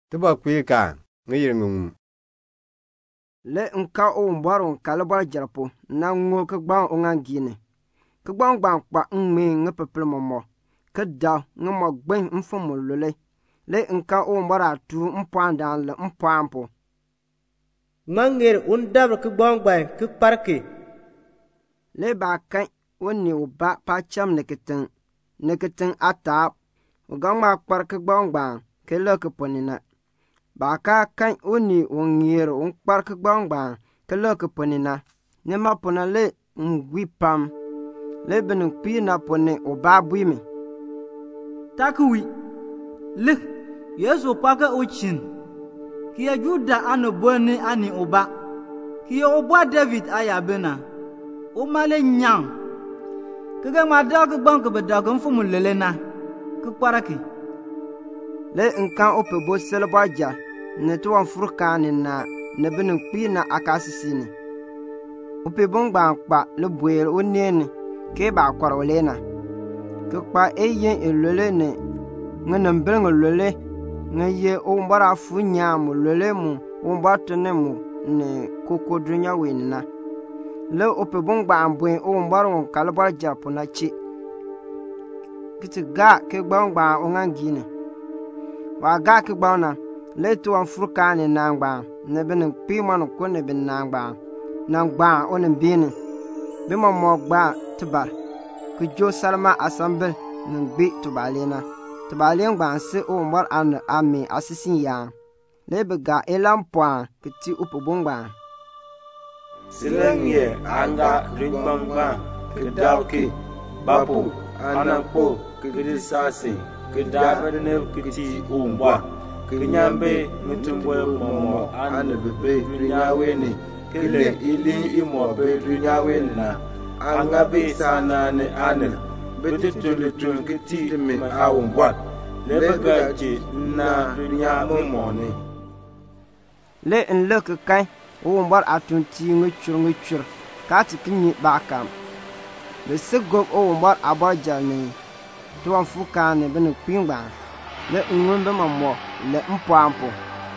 Tiba kwi ka ngir ngum. Le nka o mbaro kalba jarpo na ngo ka gba o ngangine. Ka gba kpa ngme ngapepel momo. Ka da ngmo gben mfumo lole. Le nka o mbara tu mpanda le mpampo. Mangir undabr ka gba ka parke. Le ba kan woni o ba pa cham neketen atap. O gama kpar ka gba ke le ka ponina. Ba ka kan oni ongir on kpar ka gba ke le ka ponina. Ne ma pona le ngwi pam. Le ben pi na pone o ba buimi. Takwi. Le Yesu paka ochin. Ki ya Juda ano boni ani oba. Ki ya oba David ayabena. O male nyang. Kaga ma da ka gban ka bada kan fu mun lelena. Ka kparaki. Le nkan o pe bo selba ja. Ne to wan furkani na ne ben pi na akasisini. O pe bon gba kpa le boer o nene ke ba kwaro lena. Ka kpa eyen elole ne ngana mbelngo lole ngaye o mbara fu nyamu lole mu o mbatene mu ne kokodunya wenna. Le o pe bon gba ambwen o mbaro kalba japo na chi. Kiti ga ke gba o ngangine. Wa ga ke gba na le to an furkani na ngba ne ben pi man ko ne ben na ngba o ne bini. Be mo gba tibar. Ku jo salma asambel ngbi tubalena. Tubalen gba se o mbar an ami asisin ya. Le be ga elam point kiti upo bongba. Silengye anga ringbangba kedalki bapu anakpo kedisasi kedabene kiti umbwa kenyambe mutumbwe momo anabebe dunyaweni kele ili imobe dunyaweni na anga be sanane ane betutulutun kiti me awumbwa lebegaji na dunyamumoni le en kai o mbar atunti nguchur ka tikinyi bakam le sigog o mbar abajani to an fuka ne ben pingba le ngumbe mamo le mpampo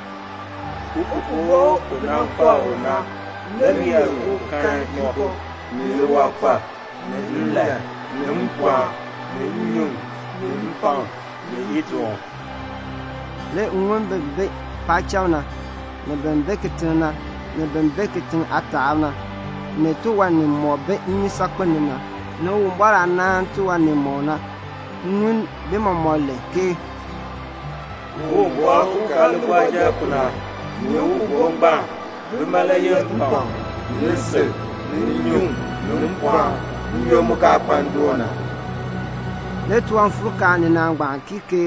uwo unamfa una leria ukan yoko ni wakpa ni le ni mpwa ni nyum ni mpam ni yitwo le ngumbe be pachawna ne bembe kituna ne bembe kitin atana ne to wani mo be nyisa kwenina no umbara na to wani mona ngun be mamole ke wo bo ku kalwa ja kuna ni wo ngba be malaye mpa ni se ni nyum ni mpwa ni yomuka pandona le to an furkani na ngba kike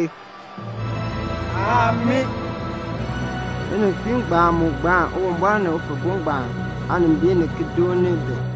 Amen. Ene pingba mo gba o mba na o pe gba anu bi ne kidone be